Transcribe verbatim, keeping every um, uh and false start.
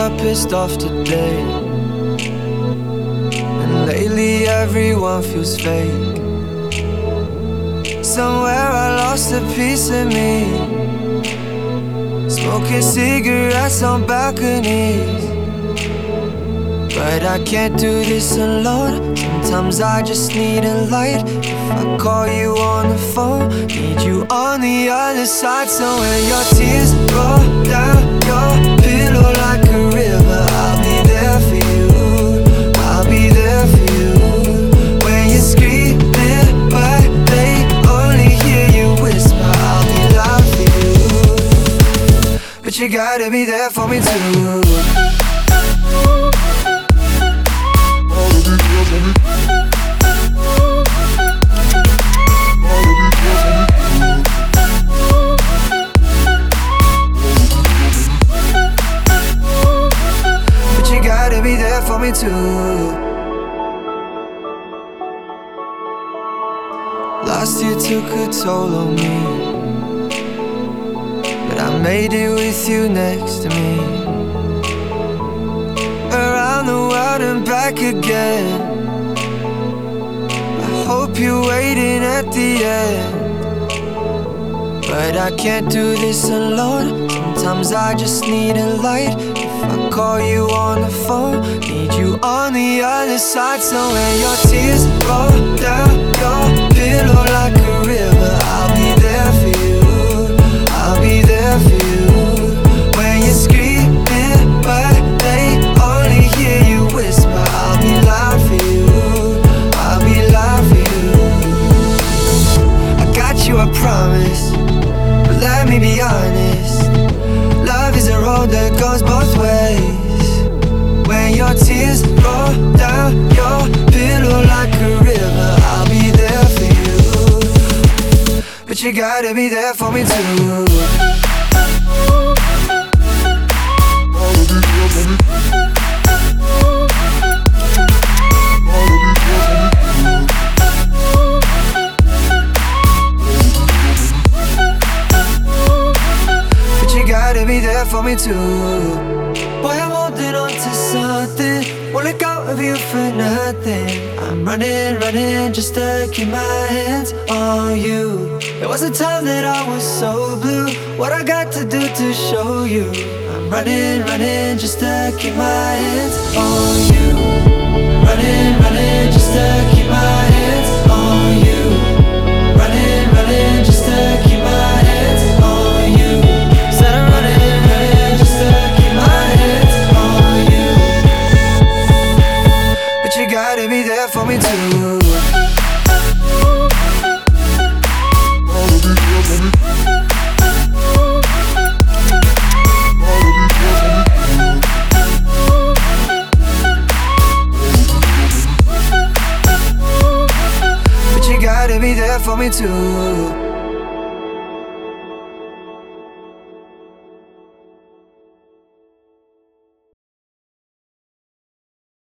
up pissed off today, and lately everyone feels fake. Somewhere I lost a piece of me, smoking cigarettes on balconies. But I can't do this alone. Sometimes I just need a light. If I call you on the phone, need you on the other side. So when your tears roll down your pillow like a river, I'll be there for you, I'll be there for you. When you're screaming but they only hear you whisper, I'll be loud for you. But you gotta be there for me too. Be there for me too. Last year took a toll on me, but I made it with you next to me. Around the world and back again. I hope you're waiting at the end, but I can't do this alone. Sometimes I just need a light. I call you on the phone, need you on the other side. So when your tears roll down your pillow like a river, I'll be there for you, I'll be there for you. When you're screaming but they only hear you whisper, I'll be loud for you, I'll be loud for you. I got you, I promise, but let me be honest. Love is a road that goes both ways. When your tears roll down your pillow like a river, I'll be there for you. But you gotta be there for me too. Be there for me too. Boy, I'm holding on to something, won't let go of you for nothing. I'm running, running just to keep my hands on you. There was a time that I was so blue. What I got to do to show you? I'm running, running just to keep my hands on you. Running, running just to keep my hands on you. Running, running just to keep my hands on you. Said I'm running, running just to keep my hands on you. But you gotta be there for me too. But you gotta be there for me too.